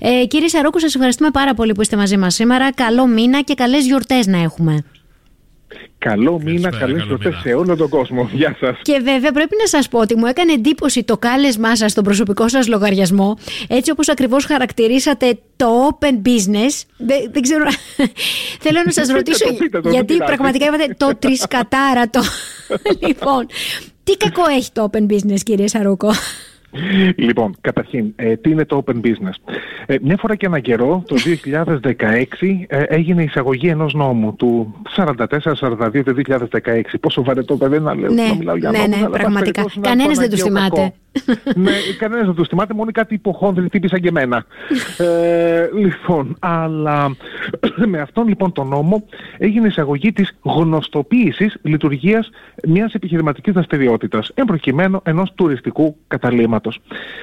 Κύριε Σαρούκου, σας ευχαριστούμε πάρα πολύ που είστε μαζί μας σήμερα. Καλό μήνα και καλές γιορτές να έχουμε. Καλό μήνα, καλές γιορτές σε όλο τον κόσμο. Γεια σας. Και βέβαια πρέπει να σας πω ότι μου έκανε εντύπωση το κάλεσμά σας στον προσωπικό σας λογαριασμό, έτσι όπως ακριβώς χαρακτηρίσατε το open business. Δεν ξέρω, θέλω να σας ρωτήσω, γιατί πραγματικά είπατε το τρισκατάρατο. Λοιπόν, τι κακό έχει το open business, κύριε Σαρούκο? Λοιπόν, καταρχήν, τι είναι το open business? Μια φορά και έναν καιρό, το 2016, έγινε η εισαγωγή ενός νόμου του 44-42 του 2016. Πόσο βαρετό παιδί να λέω, να μιλάω για νόμους. Ναι, πραγματικά. Κανένας δεν τους θυμάται. Ναι, κανένας δεν τους θυμάται, μόνο κάτι υποχόνδροι τύποι σαν και εμένα. Λοιπόν, αλλά με αυτόν λοιπόν τον νόμο έγινε η εισαγωγή της γνωστοποίησης λειτουργίας μιας επιχειρηματικής δραστηριότητας, εν προκειμένου ενός τουριστικού καταλύματος.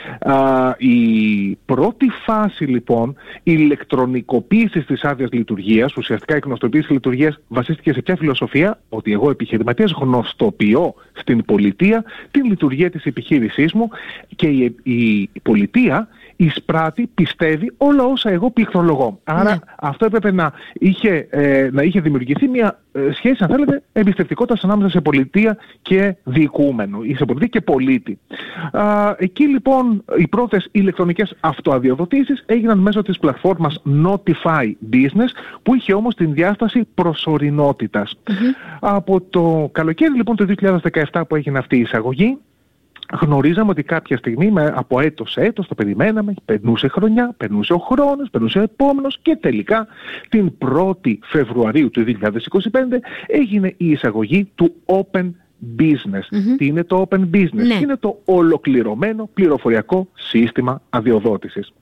Η πρώτη φάση λοιπόν ηλεκτρονικοποίησης της άδειας λειτουργίας, ουσιαστικά η γνωστοποίηση λειτουργίας βασίστηκε σε ποια φιλοσοφία? Ότι εγώ επιχειρηματίας γνωστοποιώ στην πολιτεία την λειτουργία της επιχείρησής μου και η πολιτεία εισπράττει, πιστεύει όλα όσα εγώ πληκτρολογώ. Άρα αυτό έπρεπε να είχε δημιουργηθεί μια σχέση, αν θέλετε, εμπιστευτικότητας ανάμεσα σε πολιτεία και διοικούμενο ή σε πολιτεία και πολίτη. Εκεί λοιπόν οι πρώτες ηλεκτρονικές αυτοαδειοδοτήσεις έγιναν μέσω της πλατφόρμας Notify Business, που είχε όμως την διάσταση προσωρινότητας. Από το καλοκαίρι λοιπόν του 2017 που έγινε αυτή η εισαγωγή, γνωρίζαμε ότι κάποια στιγμή από έτος σε έτος το περιμέναμε, περνούσε χρονιά, περνούσε ο χρόνος, περνούσε ο επόμενος και τελικά την 1η Φεβρουαρίου του 2025 έγινε η εισαγωγή του Open Business. Τι είναι το Open Business? Είναι το ολοκληρωμένο πληροφοριακό σύστημα αδειοδότησης.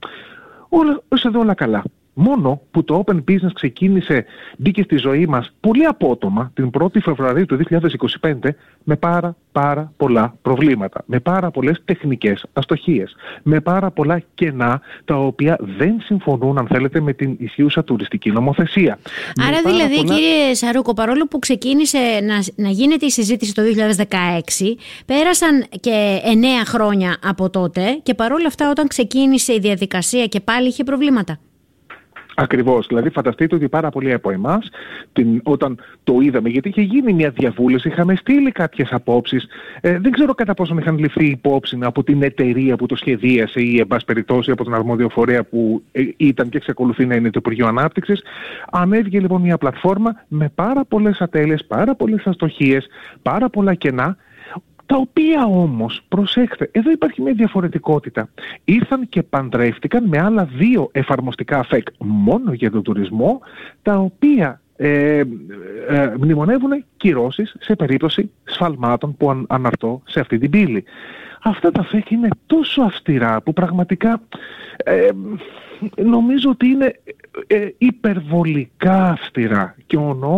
Όλα καλά. Μόνο που το Open Business μπήκε στη ζωή μας πολύ απότομα την 1η Φεβρουαρίου του 2025 με πάρα πολλά προβλήματα, με πάρα πολλές τεχνικές αστοχίες, με πάρα πολλά κενά τα οποία δεν συμφωνούν, αν θέλετε, με την ισχύουσα τουριστική νομοθεσία. Άρα δηλαδή, κύριε Σαρούκο, παρόλο που ξεκίνησε να γίνεται η συζήτηση το 2016, πέρασαν και 9 χρόνια από τότε και παρόλα αυτά όταν ξεκίνησε η διαδικασία και πάλι είχε προβλήματα. Ακριβώς. Δηλαδή φανταστείτε ότι πάρα πολλοί από εμάς όταν το είδαμε, γιατί είχε γίνει μια διαβούλευση, είχαμε στείλει κάποιες απόψεις, δεν ξέρω κατά πόσον είχαν ληφθεί υπόψη από την εταιρεία που το σχεδίασε ή εν πάση περιπτώσει από τον αρμόδιο φορέα που ήταν και εξακολουθεί να είναι το Υπουργείο Ανάπτυξης. Ανέβηκε λοιπόν μια πλατφόρμα με πάρα πολλές ατέλειες, πάρα πολλές αστοχίες, πάρα πολλά κενά, τα οποία όμως, προσέξτε, εδώ υπάρχει μια διαφορετικότητα. Ήρθαν και παντρεύτηκαν με άλλα 2 εφαρμοστικά ΦΕΚ μόνο για τον τουρισμό, τα οποία μνημονεύουν κυρώσεις σε περίπτωση σφαλμάτων που αναρτώ σε αυτή την πύλη. Αυτά τα ΦΕΚ είναι τόσο αυστηρά που πραγματικά νομίζω ότι είναι υπερβολικά αυστηρά και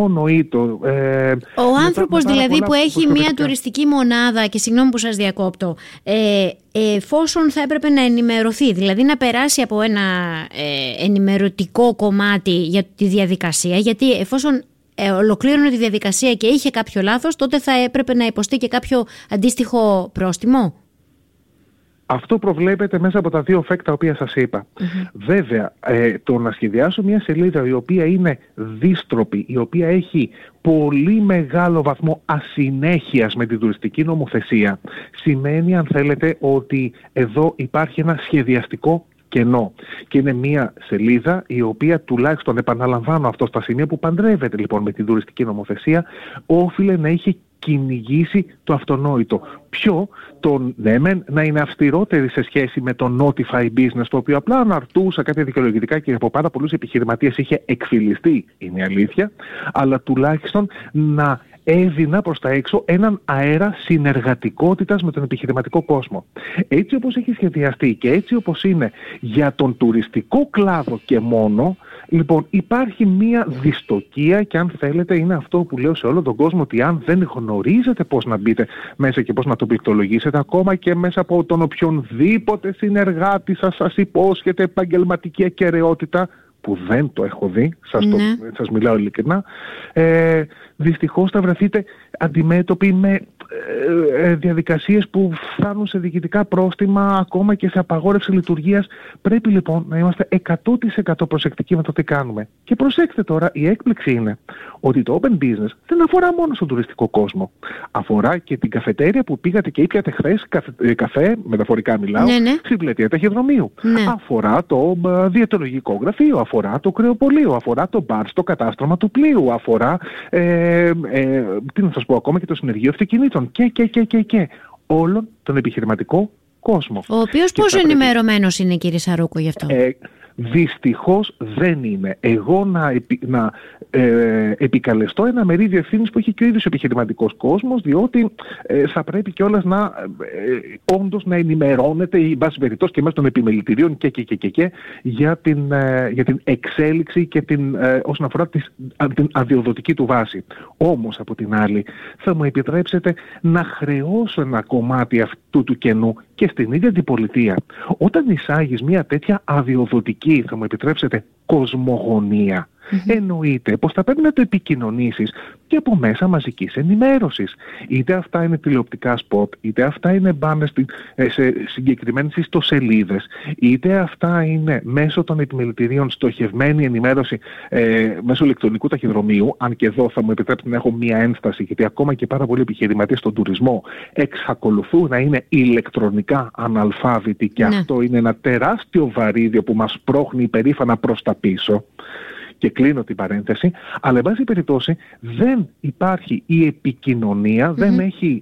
ο άνθρωπος δηλαδή που έχει μια τουριστική μονάδα, και συγγνώμη που σας διακόπτω, εφόσον θα έπρεπε να ενημερωθεί, δηλαδή να περάσει από ένα ενημερωτικό κομμάτι για τη διαδικασία, γιατί εφόσον ολοκλήρωνε τη διαδικασία και είχε κάποιο λάθος, τότε θα έπρεπε να υποστεί και κάποιο αντίστοιχο πρόστιμο. Αυτό προβλέπεται μέσα από τα 2 ΦΕΚ τα οποία σας είπα. Βέβαια, το να σχεδιάσω μια σελίδα η οποία είναι δύστροπη, η οποία έχει πολύ μεγάλο βαθμό ασυνέχειας με την τουριστική νομοθεσία, σημαίνει, αν θέλετε, ότι εδώ υπάρχει ένα σχεδιαστικό κενό. Και είναι μια σελίδα η οποία, τουλάχιστον επαναλαμβάνω αυτό στα σημεία που παντρεύεται λοιπόν με την τουριστική νομοθεσία, όφιλε να είχε κυνηγήσει το αυτονόητο. Ποιο? Να είναι αυστηρότερη σε σχέση με το Notify Business, το οποίο απλά αναρτούσα κάποια δικαιολογητικά και από πάρα πολλούς επιχειρηματίες είχε εκφυλιστεί, είναι αλήθεια, αλλά τουλάχιστον να έδινα προς τα έξω έναν αέρα συνεργατικότητας με τον επιχειρηματικό κόσμο. Έτσι όπως έχει σχεδιαστεί και έτσι όπως είναι για τον τουριστικό κλάδο και μόνο, λοιπόν υπάρχει μία δυστοκία και αν θέλετε είναι αυτό που λέω σε όλο τον κόσμο, ότι αν δεν γνωρίζετε πώς να μπείτε μέσα και πώς να το πληκτρολογήσετε, ακόμα και μέσα από τον οποιονδήποτε συνεργάτη σας υπόσχεται επαγγελματική ακεραιότητα, που δεν το έχω δει, σας μιλάω ειλικρινά, δυστυχώς θα βρεθείτε αντιμέτωποι με διαδικασίες που φτάνουν σε διοικητικά πρόστιμα, ακόμα και σε απαγόρευση λειτουργίας. Πρέπει λοιπόν να είμαστε 100% προσεκτικοί με το τι κάνουμε. Και προσέξτε τώρα, η έκπληξη είναι ότι το open business δεν αφορά μόνο στον τουριστικό κόσμο. Αφορά και την καφετέρια που πήγατε και ήπιατε χθες καφέ, μεταφορικά μιλάω, στην πλατεία Ταχυδρομείου. Αφορά το διαιτολογικό γραφείο, αφορά το κρεοπωλείο, αφορά το μπαρ στο κατάστρωμα του πλοίου, αφορά τι να σας πω, ακόμα και το συνεργείο αυτοκινήτων και όλον τον επιχειρηματικό κόσμο. Ο οποίος πόσο ενημερωμένος είναι, κύριε Σαρούκο, γι' αυτό? Δυστυχώς δεν είναι. Εγώ να επικαλεστώ ένα μερίδιο ευθύνης που έχει και ο ίδιος ο επιχειρηματικός κόσμος, διότι θα πρέπει κιόλας να όντως να ενημερώνεται ή βάση περιπτώσει και μέσα των επιμελητηρίων και για την εξέλιξη και όσον αφορά την αδειοδοτική του βάση. Όμως από την άλλη θα μου επιτρέψετε να χρεώσω ένα κομμάτι αυτού του κενού και στην ίδια την πολιτεία. Όταν εισάγεις μια τέτοια αδειοδοτική, θα μου επιτρέψετε, κοσμογονία, εννοείται πως θα πρέπει να το επικοινωνήσεις και από μέσα μαζικής ενημέρωσης. Είτε αυτά είναι τηλεοπτικά σποτ, είτε αυτά είναι μπάνες σε συγκεκριμένες ιστοσελίδες, είτε αυτά είναι μέσω των επιμελητηρίων στοχευμένη ενημέρωση μέσω ηλεκτρονικού ταχυδρομείου. Αν και εδώ θα μου επιτρέψετε να έχω μία ένσταση, γιατί ακόμα και πάρα πολλοί επιχειρηματίες στον τουρισμό εξακολουθούν να είναι ηλεκτρονικά αναλφάβητοι και αυτό είναι ένα τεράστιο βαρύδιο που μας πρόχνει υπερήφανα προς τα πίσω. Και κλείνω την παρένθεση, αλλά εν πάση περιπτώσει δεν υπάρχει η επικοινωνία, δεν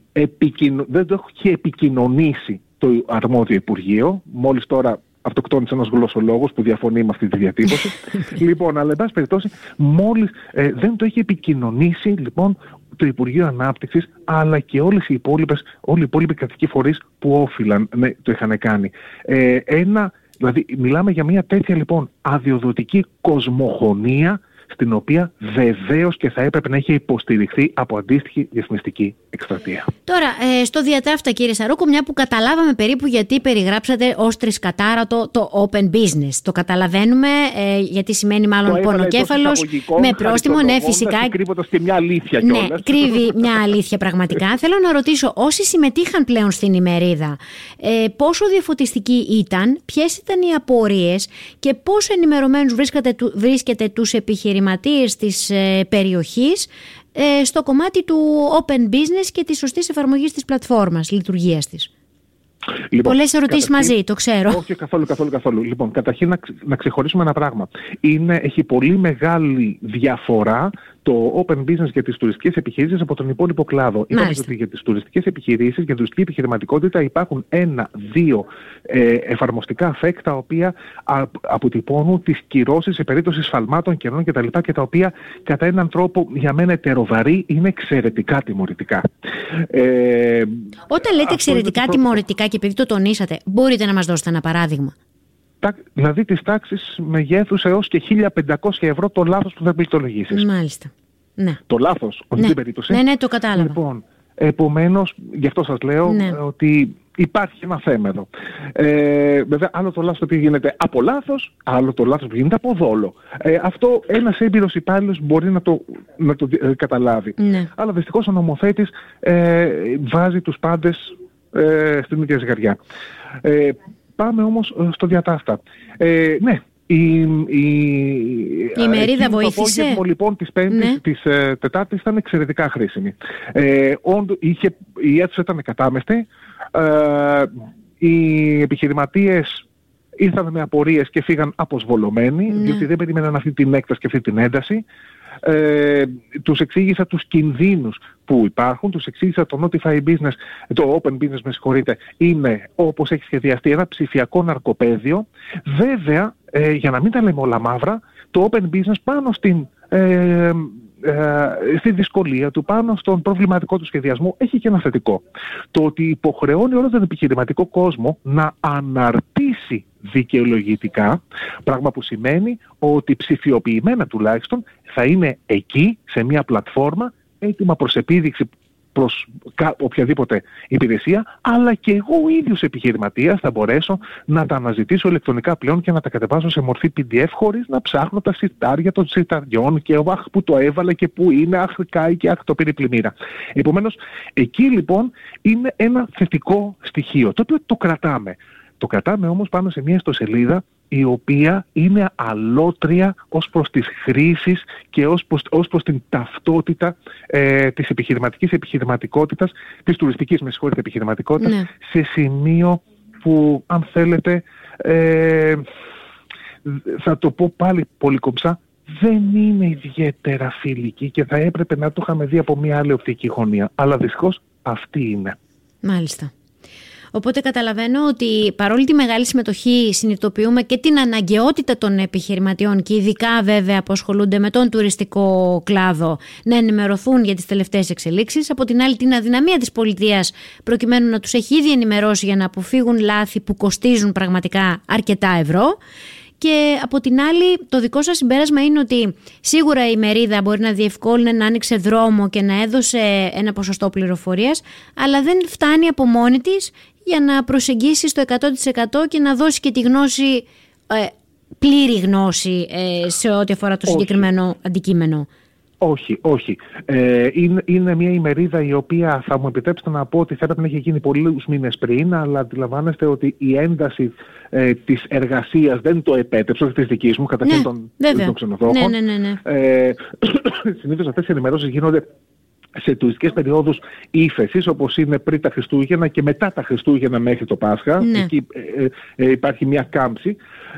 το έχει επικοινωνήσει το αρμόδιο Υπουργείο. Μόλις τώρα αυτοκτόνησε ένας γλωσσολόγος που διαφωνεί με αυτή τη διατύπωση. Λοιπόν, αλλά εν πάση περιπτώσει μόλις δεν το έχει επικοινωνήσει λοιπόν το Υπουργείο Ανάπτυξης, αλλά και όλοι οι υπόλοιποι κρατικοί φορείς που όφυλαν το είχαν κάνει. Δηλαδή μιλάμε για μια τέτοια λοιπόν αδειοδοτική κοσμογονία, στην οποία βεβαίως και θα έπρεπε να έχει υποστηριχθεί από αντίστοιχη διαφημιστική εκστρατεία. Τώρα, στο διατάφτα, κύριε Σαρούκο, μια που καταλάβαμε περίπου γιατί περιγράψατε ως τρισκατάρατο το open business. Το καταλαβαίνουμε, γιατί σημαίνει μάλλον πονοκέφαλος με πρόστιμο, ναι, φυσικά. Κρύβοντας και μια αλήθεια κιόλας. Ναι, κρύβει μια αλήθεια πραγματικά. Θέλω να ρωτήσω, όσοι συμμετείχαν πλέον στην ημερίδα, πόσο διαφωτιστικοί ήταν, ποιες ήταν οι απορίες και πόσο ενημερωμένους βρίσκεται τους επιχειρηματίες της περιοχής στο κομμάτι του open business και της σωστής εφαρμογής της πλατφόρμας, λειτουργίας της? Λοιπόν, πολλές ερωτήσεις μαζί, το ξέρω. Όχι, καθόλου. Λοιπόν, καταρχήν να ξεχωρίσουμε ένα πράγμα. Έχει πολύ μεγάλη διαφορά το open business για τις τουριστικές επιχειρήσεις από τον υπόλοιπο κλάδο. Είπαμε ότι για τις τουριστικές επιχειρήσεις, για την τουριστική επιχειρηματικότητα υπάρχουν 1-2 εφαρμοστικά αφέκ τα οποία αποτυπώνουν τις κυρώσεις σε περίπτωση σφαλμάτων, κενών κτλ. Και τα οποία κατά έναν τρόπο για μένα ετεροβαρή είναι εξαιρετικά τιμωρητικά. Όταν λέτε εξαιρετικά τιμωρητικά και επειδή το τονίσατε, μπορείτε να μας δώσετε ένα παράδειγμα? Δηλαδή της τάξης μεγέθους έως και 1.500 ευρώ το λάθος που θα πληκτρολογήσεις. Μάλιστα. Ναι. Το λάθος, όχι την περίπτωση. Ναι, το κατάλαβα. Λοιπόν, επομένως, γι' αυτό σας λέω ότι υπάρχει ένα θέμα εδώ. Βέβαια, άλλο το λάθος που γίνεται από λάθος, άλλο το λάθος που γίνεται από δόλο. Αυτό ένας έμπειρος υπάλληλος μπορεί να το καταλάβει. Ναι. Αλλά δυστυχώς ο νομοθέτης βάζει τους πάντες στην ίδια ζυγαριά. Πάμε όμως στο διατάφτα. Ναι, η μερίδα βοήθησε. Το απόγευμα λοιπόν της Πέμπτης, της Τετάρτης ήταν εξαιρετικά χρήσιμη. Η αίθουσα ήταν κατάμεστη. Οι επιχειρηματίες ήρθαν με απορίες και φύγαν αποσβολωμένοι, διότι δεν περίμεναν αυτή την έκταση και αυτή την ένταση. Τους εξήγησα τους κινδύνους που υπάρχουν, τους εξήγησα το Notify Business, το Open Business με συγχωρείτε, είναι όπως έχει σχεδιαστεί ένα ψηφιακό ναρκοπαίδιο. Βέβαια, για να μην τα λέμε όλα μαύρα, το Open Business πάνω στη δυσκολία του, πάνω στον προβληματικό του σχεδιασμό, έχει και ένα θετικό. Το ότι υποχρεώνει όλο τον επιχειρηματικό κόσμο να αναρτήσει δικαιολογητικά, πράγμα που σημαίνει ότι ψηφιοποιημένα τουλάχιστον θα είναι εκεί, σε μια πλατφόρμα, έτοιμα προς επίδειξη προς οποιαδήποτε υπηρεσία, αλλά και εγώ ο ίδιος επιχειρηματίας θα μπορέσω να τα αναζητήσω ηλεκτρονικά πλέον και να τα κατεβάσω σε μορφή PDF χωρίς να ψάχνω τα συρτάρια των συρταριών και αχ που το έβαλε και που είναι, αχ κάει και αχ το πήρε πλημμύρα. Επομένως, εκεί λοιπόν είναι ένα θετικό στοιχείο, το οποίο το κρατάμε. Το κρατάμε όμως πάνω σε μια ιστοσελίδα η οποία είναι αλότρια ως προς τις χρήσεις και ως προς την ταυτότητα της επιχειρηματικότητας, της τουριστικής επιχειρηματικότητας, ναι, σε σημείο που, αν θέλετε, θα το πω πάλι πολύ κομψά, δεν είναι ιδιαίτερα φιλική και θα έπρεπε να το είχαμε δει από μια άλλη οπτική γωνία. Αλλά δυστυχώς αυτή είναι. Μάλιστα. Οπότε καταλαβαίνω ότι παρόλη τη μεγάλη συμμετοχή συνειδητοποιούμε και την αναγκαιότητα των επιχειρηματιών και ειδικά βέβαια που ασχολούνται με τον τουριστικό κλάδο να ενημερωθούν για τις τελευταίες εξελίξεις. Από την άλλη την αδυναμία της πολιτείας προκειμένου να τους έχει ήδη ενημερώσει για να αποφύγουν λάθη που κοστίζουν πραγματικά αρκετά ευρώ. Και από την άλλη το δικό σας συμπέρασμα είναι ότι σίγουρα η μερίδα μπορεί να διευκόλυνε, να άνοιξε δρόμο και να έδωσε ένα ποσοστό πληροφορίας, αλλά δεν φτάνει από μόνη της για να προσεγγίσει στο 100% και να δώσει και τη γνώση, πλήρη γνώση σε ό,τι αφορά το συγκεκριμένο αντικείμενο. Όχι. Είναι μια ημερίδα η οποία θα μου επιτρέψετε να πω ότι θα έπρεπε να έχει γίνει πολλούς μήνες πριν, αλλά αντιλαμβάνεστε ότι η ένταση της εργασίας δεν το επέτρεψε, όχι της δικής μου, καταρχήν των ξενοδόχων. Ναι. Συνήθως αυτές οι ενημερώσεις γίνονται σε τουριστικές περιόδους ύφεσης, όπως είναι πριν τα Χριστούγεννα και μετά τα Χριστούγεννα μέχρι το Πάσχα. Ναι. Εκεί υπάρχει μια κάμψη.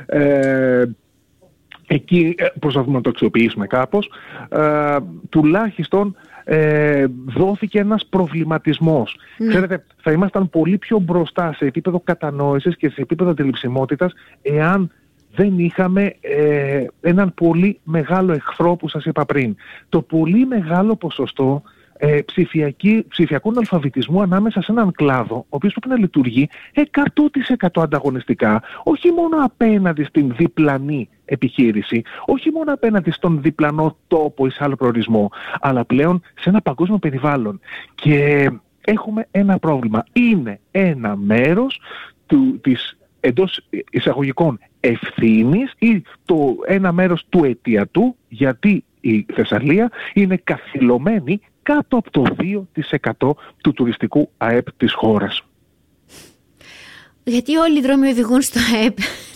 Εκεί προσπαθούμε να το αξιοποιήσουμε κάπως. Τουλάχιστον δόθηκε ένας προβληματισμός. Ξέρετε, θα ήμασταν πολύ πιο μπροστά σε επίπεδο κατανόησης και σε επίπεδο αντιληψιμότητας εάν δεν είχαμε έναν πολύ μεγάλο εχθρό που σας είπα πριν. Το πολύ μεγάλο ποσοστό ψηφιακού αλφαβητισμού ανάμεσα σε έναν κλάδο, ο οποίος πρέπει να λειτουργεί 100% ανταγωνιστικά, όχι μόνο απέναντι στην διπλανή επιχείρηση, όχι μόνο απέναντι στον διπλανό τόπο ή σε άλλο προορισμό, αλλά πλέον σε ένα παγκόσμιο περιβάλλον. Και έχουμε ένα πρόβλημα. Είναι ένα μέρος της εντός εισαγωγικών ευθύνης ή ένα μέρος του αιτιατού, γιατί η Θεσσαλία είναι καθυλωμένη κάτω από το 2% του τουριστικού ΑΕΠ της χώρας. Γιατί όλοι οι δρόμοι οδηγούν στο ΑΕΠ.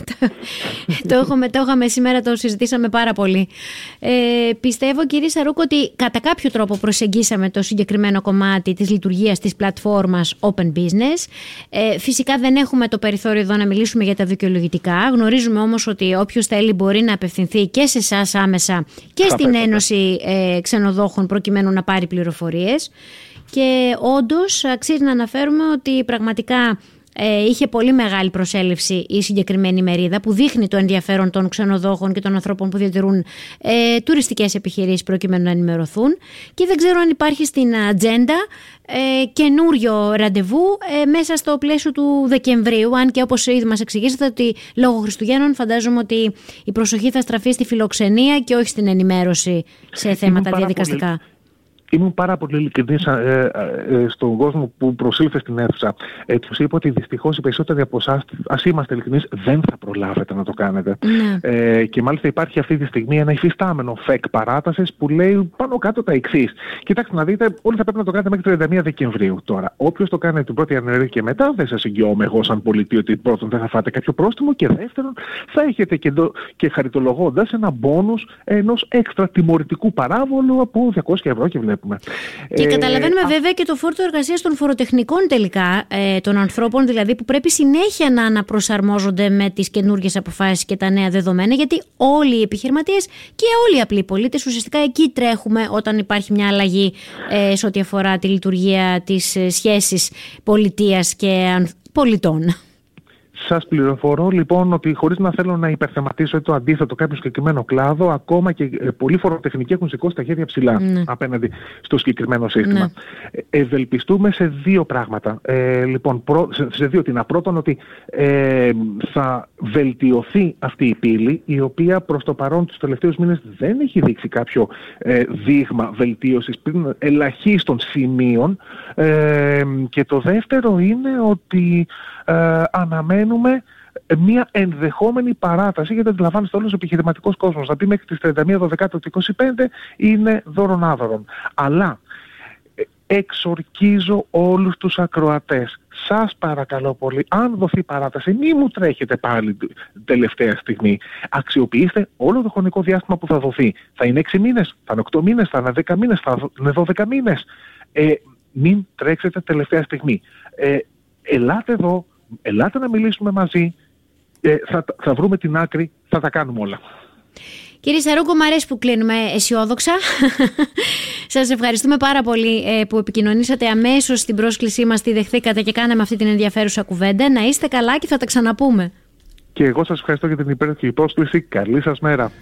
Το είχαμε σήμερα, το συζητήσαμε πάρα πολύ. Πιστεύω, κύριε Σαρούκο, ότι κατά κάποιο τρόπο προσεγγίσαμε το συγκεκριμένο κομμάτι της λειτουργίας της πλατφόρμας Open Business. Φυσικά δεν έχουμε το περιθώριο εδώ να μιλήσουμε για τα δικαιολογητικά. Γνωρίζουμε όμως ότι όποιος θέλει μπορεί να απευθυνθεί και σε εσάς άμεσα και στην Ένωση Ξενοδόχων προκειμένου να πάρει πληροφορίες. Και όντως αξίζει να αναφέρουμε ότι πραγματικά είχε πολύ μεγάλη προσέλευση η συγκεκριμένη μερίδα που δείχνει το ενδιαφέρον των ξενοδόχων και των ανθρώπων που διατηρούν τουριστικές επιχειρήσεις προκειμένου να ενημερωθούν, και δεν ξέρω αν υπάρχει στην ατζέντα καινούριο ραντεβού μέσα στο πλαίσιο του Δεκεμβρίου, αν και όπως ήδη μας εξηγήσατε ότι λόγω Χριστουγέννων φαντάζομαι ότι η προσοχή θα στραφεί στη φιλοξενία και όχι στην ενημέρωση σε θέματα διαδικαστικά. Ήμουν πάρα πολύ ειλικρινής στον κόσμο που προσήλθε στην αίθουσα. Τους είπα ότι δυστυχώς οι περισσότεροι από εσάς, ας είμαστε ειλικρινείς, δεν θα προλάβετε να το κάνετε. Και μάλιστα υπάρχει αυτή τη στιγμή ένα υφιστάμενο ΦΕΚ παράτασης που λέει πάνω κάτω τα εξής. Κοιτάξτε να δείτε, όλοι θα πρέπει να το κάνετε μέχρι 31 Δεκεμβρίου. Τώρα, όποιος το κάνει την 1η Ιανουαρίου και μετά, δεν σας εγγυώμαι εγώ σαν πολιτή ότι πρώτον δεν θα φάτε κάποιο πρόστιμο και δεύτερον θα έχετε και χαριτολογώντας ένα μπόνους ενός έξτρα τιμωρητικού παράβολου από 200 ευρώ και βλέπουμε. Και καταλαβαίνουμε βέβαια και το φόρτο εργασίας των φοροτεχνικών τελικά, των ανθρώπων δηλαδή που πρέπει συνέχεια να αναπροσαρμόζονται με τις καινούργιες αποφάσεις και τα νέα δεδομένα, γιατί όλοι οι επιχειρηματίες και όλοι οι απλοί πολίτες ουσιαστικά εκεί τρέχουμε όταν υπάρχει μια αλλαγή σε ό,τι αφορά τη λειτουργία της σχέσης πολιτείας και πολιτών. Σας πληροφορώ λοιπόν ότι, χωρίς να θέλω να υπερθεματίσω το αντίθετο κάποιο συγκεκριμένο κλάδο, ακόμα και πολλοί φοροτεχνικοί έχουν σηκώσει τα χέρια ψηλά απέναντι στο συγκεκριμένο σύστημα. Ευελπιστούμε σε δύο πράγματα. Λοιπόν, σε δύο τίνα. Πρώτον, ότι θα βελτιωθεί αυτή η πύλη, η οποία προς το παρόν τους τελευταίους μήνες δεν έχει δείξει κάποιο δείγμα βελτίωσης πριν ελαχίστων σημείων. Και το δεύτερο είναι ότι αναμένουμε μια ενδεχόμενη παράταση, γιατί αντιλαμβάνεστε όλος ο επιχειρηματικός κόσμος να πει μέχρι τις 31 του 25 είναι δώρον-άδωρον. Αλλά εξορκίζω όλους τους ακροατές. Σας παρακαλώ πολύ, αν δοθεί παράταση, μη μου τρέχετε πάλι τελευταία στιγμή. Αξιοποιήστε όλο το χρονικό διάστημα που θα δοθεί. Θα είναι 6 μήνες, θα είναι 8 μήνες, θα είναι 10 μήνες, θα είναι 12 μήνες. Μην τρέξετε τελευταία στιγμή. Ελάτε εδώ, ελάτε να μιλήσουμε μαζί, θα βρούμε την άκρη, θα τα κάνουμε όλα. Κύριε Σαρούγκο, μ' αρέσει που κλείνουμε αισιόδοξα. Σας ευχαριστούμε πάρα πολύ που επικοινωνήσατε αμέσως στην πρόσκλησή μας, τη δεχθήκατε και κάναμε αυτή την ενδιαφέρουσα κουβέντα. Να είστε καλά και θα τα ξαναπούμε. Και εγώ σας ευχαριστώ για την υπέροχη πρόσκληση. Καλή σας μέρα.